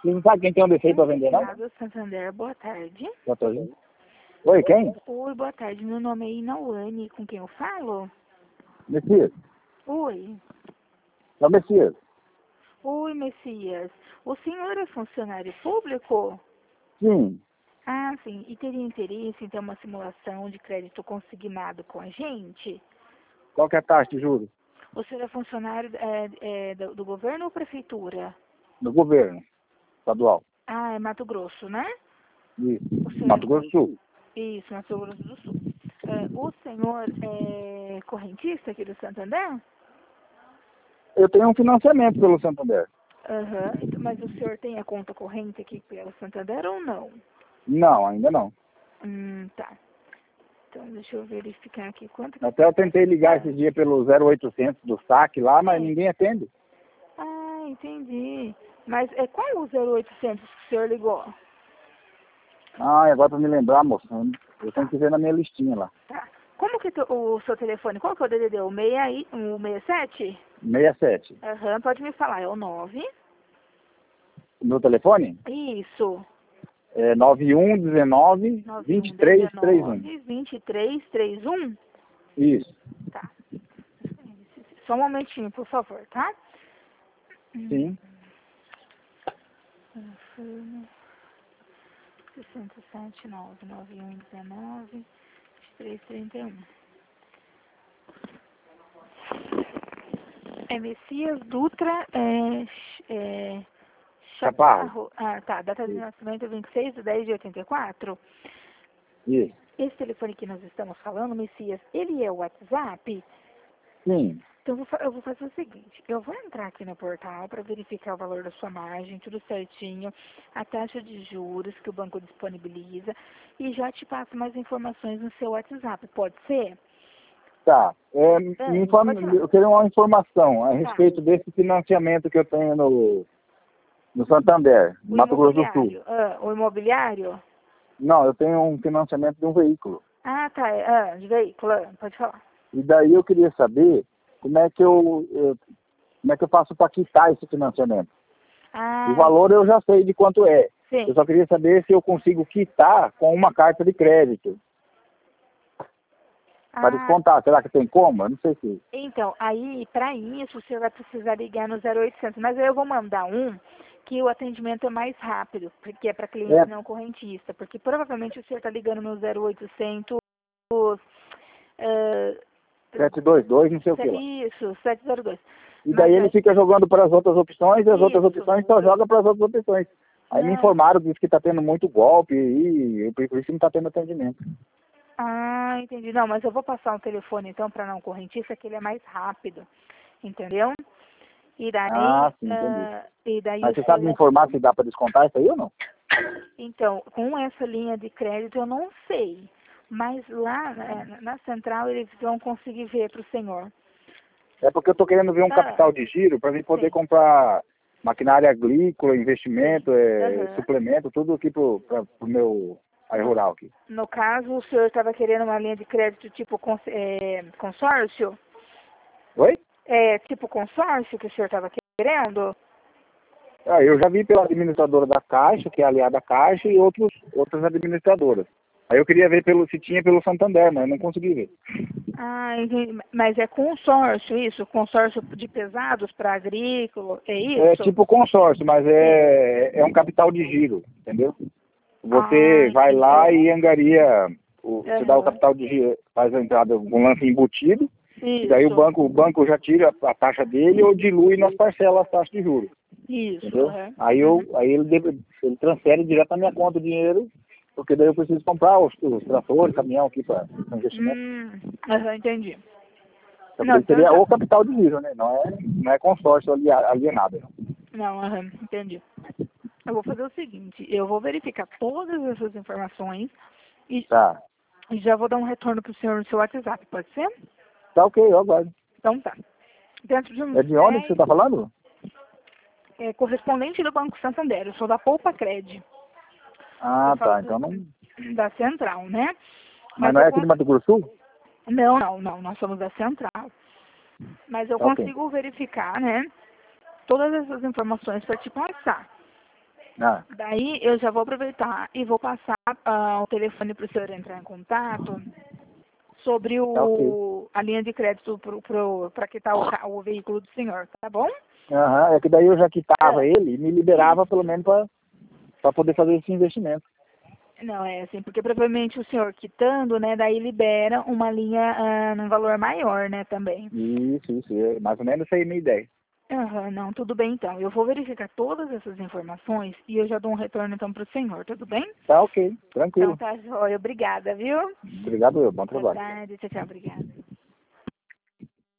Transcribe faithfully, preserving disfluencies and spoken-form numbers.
Você não sabe quem tem um defeito para vender, não? Obrigado, Santander, boa tarde. Já tô vendo. Oi, quem? Oi, boa tarde. Meu nome é Inawane, com quem eu falo? Messias. Oi. É o Messias. Oi, Messias. O senhor é funcionário público? Sim. Ah, sim. E teria interesse em ter uma simulação de crédito consignado com a gente? Qual que é a taxa de juros? O senhor é funcionário é, é, do, do governo ou prefeitura? Do governo estadual. Ah, é Mato Grosso, né? Isso. O senhor Mato é... Grosso do Sul. Isso, Mato Grosso do Sul. É, o senhor é correntista aqui do Santander? Eu tenho um financiamento pelo Santander. Aham. Então, mas o senhor tem a conta corrente aqui pelo Santander ou não? Não, ainda não. Hum, tá. Então, deixa eu verificar aqui quanto que... Até eu tentei ligar esse dia pelo zero oitocentos do saque lá, mas Sim. ninguém atende. Ah, entendi. Mas é qual é o zero oitocentos que o senhor ligou? Ah, agora para me lembrar, moça, eu Tá, tenho que ver na minha listinha lá. tá. Como que tu- o seu telefone, qual que é o D D D? O seis aí, o sessenta e sete? sessenta e sete. Aham, pode me falar, é o nove. O meu telefone Isso. é nove um um nove, dois três três um. vinte e três trinta e um? Isso. Tá. Só um momentinho, por favor, tá? Sim. sessenta e sete, nove nove um, dezenove, vinte e três trinta e um. É Messias Dutra, é, é Chaparro. Chaparro. Ah, tá. Data de Isso. nascimento vinte e seis de dez de oitenta e quatro. Isso. Esse telefone que nós estamos falando, Messias, ele é o WhatsApp? Sim. Então, eu vou, fa- eu vou fazer o seguinte, eu vou entrar aqui no portal para verificar o valor da sua margem, tudo certinho, a taxa de juros que o banco disponibiliza e já te passo mais informações no seu WhatsApp, pode ser? Tá. É, É, me informa, pode falar. eu queria uma informação a Tá. respeito desse financiamento que eu tenho no, no Santander, no O Mato Grosso do Sul. imobiliário, ah, o imobiliário? Não, eu tenho um financiamento de um veículo. Ah, tá, é, ah, de veículo, ah, pode falar. E daí eu queria saber como é que eu, eu como é que eu faço para quitar esse financiamento. Ah, O valor eu já sei de quanto é. sim. Eu só queria saber se eu consigo quitar com uma carta de crédito. Para Ah, descontar. Será que tem como? Eu não sei se... então, aí, para isso, o senhor vai precisar ligar no zero oitocentos, mas aí eu vou mandar um que o atendimento é mais rápido, porque é para cliente É, não correntista, porque provavelmente o senhor está ligando no zero oitocentos, eh, sete dois dois, não sei o que lá. isso, setecentos e dois. E Mas daí ele aí, fica jogando para as outras opções e as outras isso, opções só jogam para as outras opções. Aí me não, informaram, disse que está tendo muito golpe e por isso não está tendo atendimento. ah, entendi. Não, mas eu vou passar um telefone então para não correntista, que ele é mais rápido, entendeu? E daí, Ah, sim, entendi. ah, e daí Mas o você sabe me senhor... informar se dá para descontar isso aí ou não? Então, com essa linha de crédito eu não sei, mas lá na, na central eles vão conseguir ver para o senhor. É porque eu estou querendo ver um Ah, capital de giro para mim poder sim, comprar maquinária agrícola, investimento, sim. é, Aham. suplemento, tudo aqui para o meu área No, rural aqui. no caso, o senhor estava querendo uma linha de crédito tipo cons, é, consórcio? Oi? É, tipo consórcio que o senhor estava querendo? Ah, eu já vi pela administradora da Caixa, que é aliada à Caixa, e outros, outras administradoras. Aí eu queria ver pelo, se tinha pelo Santander, mas não consegui ver. Ah, entendi. Mas é consórcio isso? Consórcio de pesados para agrícola, é É isso? tipo consórcio, mas Sim. é, é um capital de giro, entendeu? Você Ah, vai entendi. lá e angaria, o, você dá o Aham. capital de giro, faz a entrada com lance embutido, e daí o Isso, banco, o banco já tira a taxa dele ou dilui nas parcelas as taxas de juros, isso. entendeu? Aham. Aí, eu, Uhum. aí ele, deve- ele transfere direto na minha conta o dinheiro, porque daí eu preciso comprar os, os tratores, caminhão aqui para investimento. Hum, aham, entendi. Então, por Não, isso então seria já. o capital de giro, né? Não é, não é consórcio ali- alienado. Não. Não, aham, entendi. Eu vou fazer o seguinte, eu vou verificar todas essas informações e, Tá. e já vou dar um retorno para o senhor no seu WhatsApp, pode ser? Tá ok, eu aguardo. Então tá. Dentro de uns É de onde que você dez, está falando? é, correspondente do Banco Santander, eu sou da Poupa Cred. Eu Ah, falo tá. Então não. do- da Central, né? Mas Mas não eu é aqui de consigo... Mato Grosso do Sul? Não, não, não, nós somos da Central. Mas eu Tá ok. consigo verificar, né? Todas essas informações para te passar. Ah, Daí eu já vou aproveitar e vou passar ah, o telefone para o senhor entrar em contato sobre tá ok. o, a linha de crédito para quitar o, ca- o veículo do senhor, tá bom? Aham, é que daí eu já quitava É, ele e me liberava pelo isso. menos para poder fazer esse investimento. Não, é assim, porque provavelmente o senhor quitando, né, daí libera uma linha ah, num valor maior, né, também. Isso, isso. É mais ou menos essa aí a minha ideia. Aham, não, tudo bem então. Eu vou verificar todas essas informações e eu já dou um retorno então para o senhor, tudo bem? Tá ok, Então tranquilo. tá, joia. Obrigada, viu? Obrigado eu, bom Boa trabalho. tarde, tchau, tchau, obrigada.